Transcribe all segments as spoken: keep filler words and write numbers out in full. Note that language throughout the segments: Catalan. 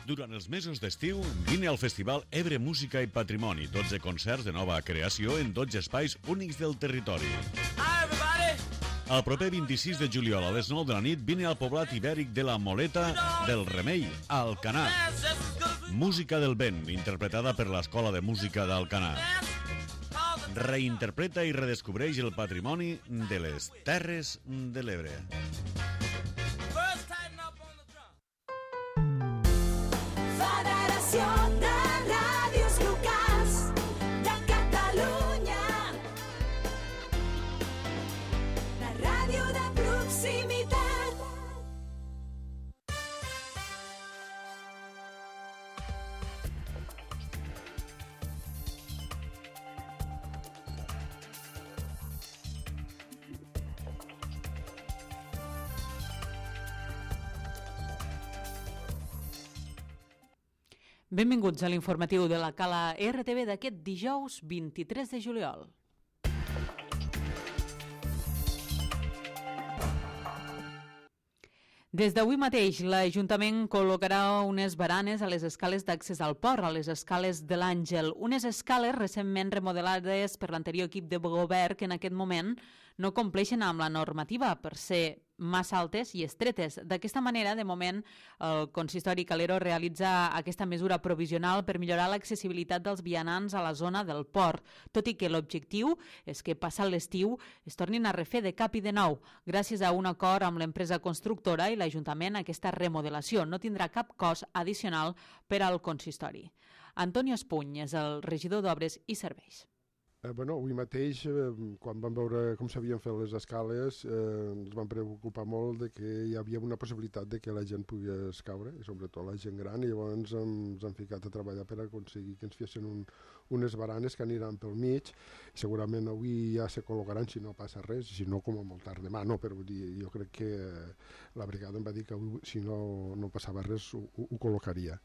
Durant els mesos d'estiu, vine al Festival Ebre Música i Patrimoni. dotze concerts de nova creació en dotze espais únics del territori. El proper vint-i-sis de juliol a les nou de la nit vine al poblat ibèric de la Moleta del Remei, a Alcanar. Música del vent, interpretada per l'Escola de Música d'Alcanar. Reinterpreta i redescobreix el patrimoni de les Terres de l'Ebre. Federació de Ràdios Locals de Catalunya. La ràdio de proximitat. Benvinguts a l'informatiu de la Cala R T V d'aquest dijous vint-i-tres de juliol. Des d'avui mateix, l'Ajuntament col·locarà unes baranes a les escales d'accés al port, a les escales de l'Àngel. Unes escales recentment remodelades per l'anterior equip de govern que en aquest moment no compleixen amb la normativa per ser massa altes i estretes. D'aquesta manera, de moment, el consistori Calero realitza aquesta mesura provisional per millorar l'accessibilitat dels vianants a la zona del port, tot i que l'objectiu és que, passat l'estiu, es tornin a refer de cap i de nou. Gràcies a un acord amb l'empresa constructora i l'Ajuntament, aquesta remodelació no tindrà cap cost addicional per al consistori. Antonio Espuny és el regidor d'Obres i Serveis. Eh, bueno, avui mateix, eh, quan vam veure com s'havien fet les escales, eh, ens vam preocupar molt de que hi havia una possibilitat de que la gent pogués caure, i sobretot la gent gran, i llavors ens hem ficat a treballar per aconseguir que ens fessin un, unes baranes que aniran pel mig, i segurament avui ja se col·locaran si no passa res, si no com a molt tard demà, no, però vull dir, jo crec que la brigada em va dir que avui, si no, no passava res ho, ho, ho col·locaria.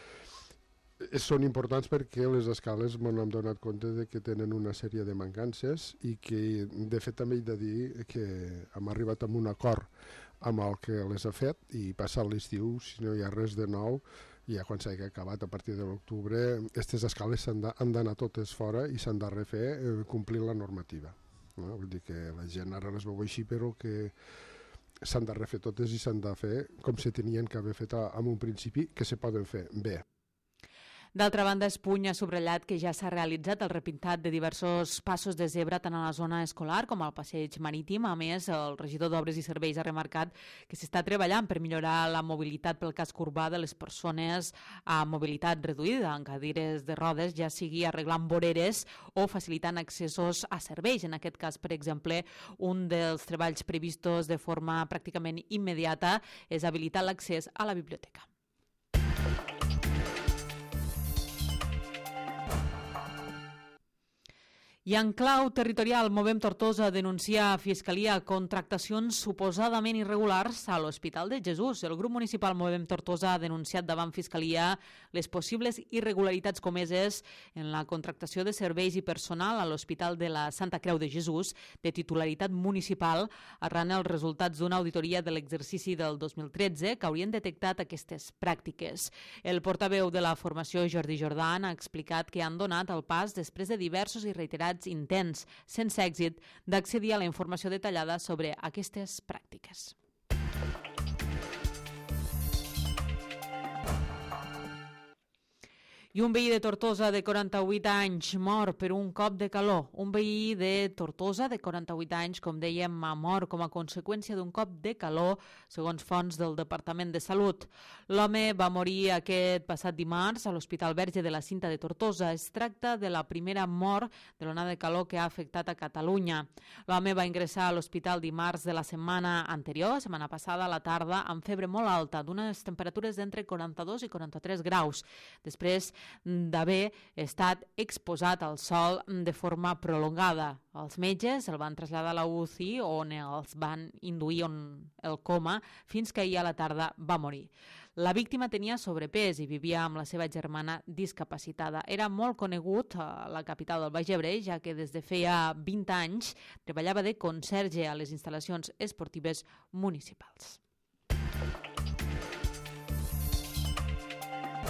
Són importants perquè les escales m'han donat compte de que tenen una sèrie de mancances i que, de fet, també he de dir que hem arribat a un acord amb el que les ha fet i passat l'estiu, si no hi ha res de nou, ja quan s'hagi acabat a partir de l'octubre, aquestes escales han d'anar totes fora i s'han de refer eh, complint la normativa. No? Vull dir que la gent ara les veu així, però que s'han de refer totes i s'han de fer com se tenien que haver fet en un principi, que se poden fer bé. D'altra banda, Espuny ha subratllat que ja s'ha realitzat el repintat de diversos passos de zebra tant a la zona escolar com al passeig marítim. A més, el regidor d'Obres i Serveis ha remarcat que s'està treballant per millorar la mobilitat pel casc urbà de les persones a mobilitat reduïda en cadires de rodes, ja sigui arreglant voreres o facilitant accessos a serveis. En aquest cas, per exemple, un dels treballs previstos de forma pràcticament immediata és habilitar l'accés a la biblioteca. I en clau territorial, Movem Tortosa denuncia a Fiscalia contractacions suposadament irregulars a l'Hospital de Jesús. El grup municipal Movem Tortosa ha denunciat davant Fiscalia les possibles irregularitats comeses en la contractació de serveis i personal a l'Hospital de la Santa Creu de Jesús, de titularitat municipal, arran els resultats d'una auditoria de l'exercici del dos mil tretze que haurien detectat aquestes pràctiques. El portaveu de la formació, Jordi Jordan, ha explicat que han donat el pas després de diversos i reiterats intents, sense èxit, d'accedir a la informació detallada sobre aquestes pràctiques. I un veí de Tortosa de quaranta-vuit anys mor per un cop de calor. Un veí de Tortosa de quaranta-vuit anys, com dèiem, ha mort com a conseqüència d'un cop de calor, segons fonts del Departament de Salut. L'home va morir aquest passat dimarts a l'Hospital Verge de la Cinta de Tortosa. Es tracta de la primera mort de l'onada de calor que ha afectat a Catalunya. L'home va ingressar a l'hospital dimarts de la setmana anterior, setmana passada a la tarda, amb febre molt alta, d'unes temperatures d'entre quaranta-dos i quaranta-tres graus. Després d'haver estat exposat al sol de forma prolongada. Els metges el van traslladar a la U C I, on els van induir on el coma, fins que ahir a la tarda va morir. La víctima tenia sobrepès i vivia amb la seva germana discapacitada. Era molt conegut a la capital del Baix Ebre, ja que des de feia vint anys treballava de conserge a les instal·lacions esportives municipals.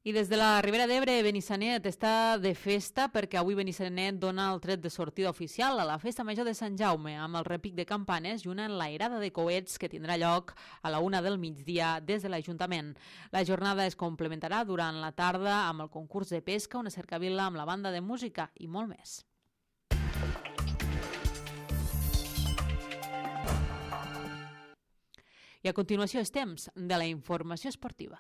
I des de la Ribera d'Ebre, Benissanet està de festa perquè avui Benissanet dona el tret de sortida oficial a la Festa Major de Sant Jaume amb el repic de campanes i una enlairada de coets que tindrà lloc a la una del migdia des de l'Ajuntament. La jornada es complementarà durant la tarda amb el concurs de pesca, una cercavila amb la banda de música i molt més. I a continuació és temps de la informació esportiva.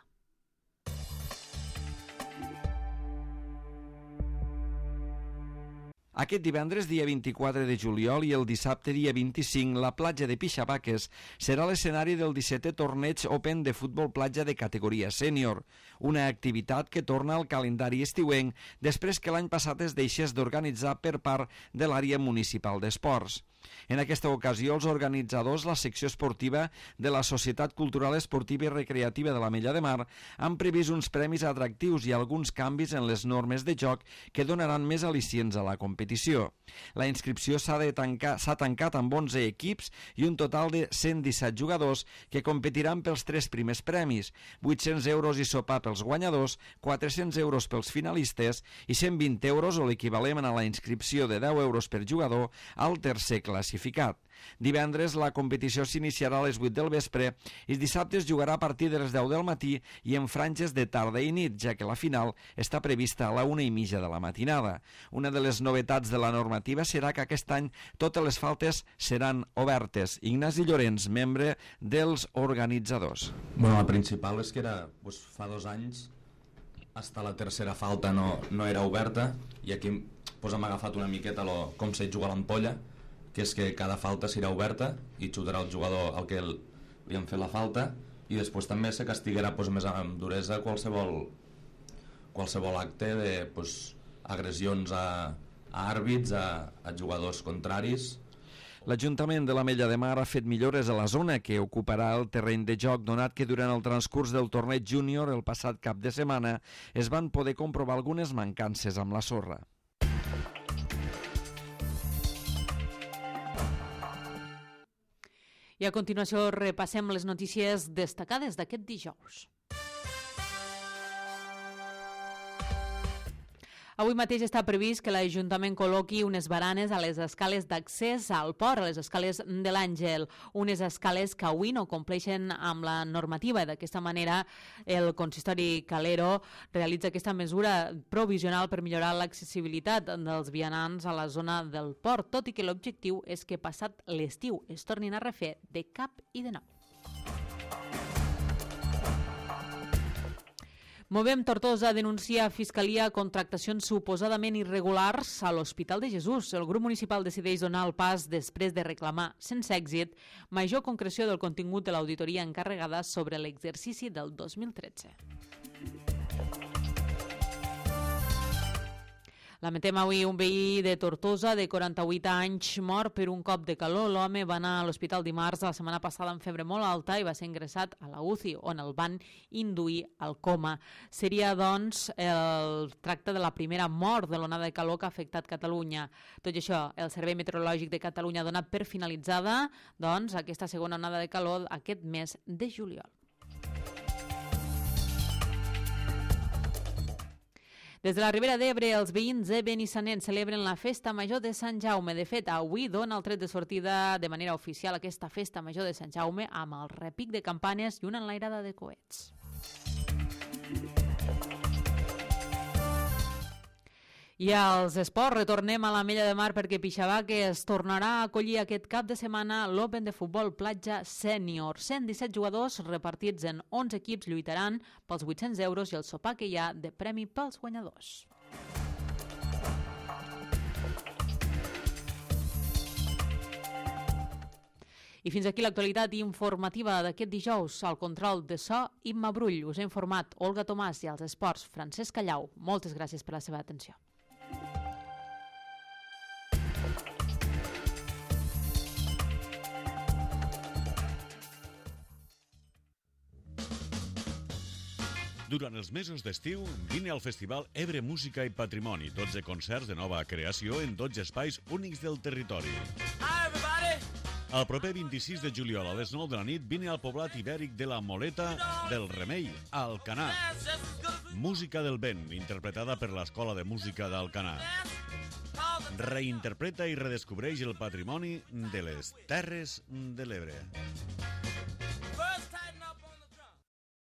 Aquest divendres, dia vint-i-quatre de juliol, i el dissabte, dia vint-i-cinc, la platja de Pixabaques serà l'escenari del dissetè torneig Open de futbol platja de categoria sènior, una activitat que torna al calendari estiuenc després que l'any passat es deixés d'organitzar per part de l'àrea municipal d'esports. En aquesta ocasió, els organitzadors, la secció esportiva de la Societat Cultural Esportiva i Recreativa de l'Ametlla de Mar, han previst uns premis atractius i alguns canvis en les normes de joc que donaran més al·licients a la competició. La inscripció s'ha de tancar, s'ha tancat amb onze equips i un total de cent disset jugadors que competiran pels tres primers premis, vuit-cents euros i sopar pels guanyadors, quatre-cents euros pels finalistes i cent vint euros o l'equivalent a la inscripció de deu euros per jugador al tercer classificat. Divendres la competició s'iniciarà a les vuit del vespre i dissabte es jugarà a partir de les deu del matí i en franges de tarda i nit, ja que la final està prevista a la una i mitja de la matinada. Una de les novetats de la normativa serà que aquest any totes les faltes seran obertes. Ignasi Llorenç, membre dels organitzadors. Bueno, la principal és que era, doncs, fa dos anys hasta la tercera falta no, no era oberta i aquí doncs, hem agafat una miqueta lo, com se juga l'ampolla, que és que cada falta serà oberta i xutarà el jugador al que li han fet la falta i després també se castigarà doncs, més amb duresa qualsevol, qualsevol acte de doncs, agressions a, a àrbits, a, a jugadors contraris. L'Ajuntament de l'Ametlla de Mar ha fet millores a la zona que ocuparà el terreny de joc, donat que durant el transcurs del torneig júnior el passat cap de setmana es van poder comprovar algunes mancances amb la sorra. I a continuació repassem les notícies destacades d'aquest dijous. Avui mateix està previst que l'Ajuntament col·loqui unes baranes a les escales d'accés al port, a les escales de l'Àngel, unes escales que avui no compleixen amb la normativa. D'aquesta manera, el consistori Calero realitza aquesta mesura provisional per millorar l'accessibilitat dels vianants a la zona del port, tot i que l'objectiu és que passat l'estiu es tornin a refer de cap i de nou. Movem Tortosa denuncia a Fiscalia contractacions suposadament irregulars a l'Hospital de Jesús. El grup municipal decideix donar el pas després de reclamar, sense èxit, major concreció del contingut de l'auditoria encarregada sobre l'exercici del dos mil tretze. Lamentem avui un veí de Tortosa de quaranta-vuit anys mort per un cop de calor. L'home va anar a l'hospital dimarts la setmana passada amb febre molt alta i va ser ingressat a la U C I, on el van induir al coma. Seria, doncs, el tracte de la primera mort de l'onada de calor que ha afectat Catalunya. Tot i això, el Servei Meteorològic de Catalunya ha donat per finalitzada, doncs, aquesta segona onada de calor aquest mes de juliol. Des de la Ribera d'Ebre, els veïns de Benissanet celebren la Festa Major de Sant Jaume. De fet, avui dona el tret de sortida de manera oficial aquesta Festa Major de Sant Jaume amb el repic de campanes i una enlairada de coets. I als esports, retornem a l'Ametlla de Mar perquè Pixabaques tornarà a acollir aquest cap de setmana l'Open de futbol platja sènior. cent disset jugadors repartits en onze equips lluitaran pels vuit-cents euros i el sopar que hi ha de premi pels guanyadors. I fins aquí l'actualitat informativa d'aquest dijous. Al control de so, Imma Brull. Us ha informat Olga Tomàs i als esports, Francesc Callau. Moltes gràcies per la seva atenció. Durant els mesos d'estiu, vine al Festival Ebre Música i Patrimoni, dotze concerts de nova creació en dotze espais únics del territori. Hi, everybody! El proper vint-i-sis de juliol a les nou de la nit vine al poblat ibèric de la Moleta del Remei, a Alcanar. Música del vent, interpretada per l'Escola de Música d'Alcanar. Reinterpreta i redescobreix el patrimoni de les Terres de l'Ebre.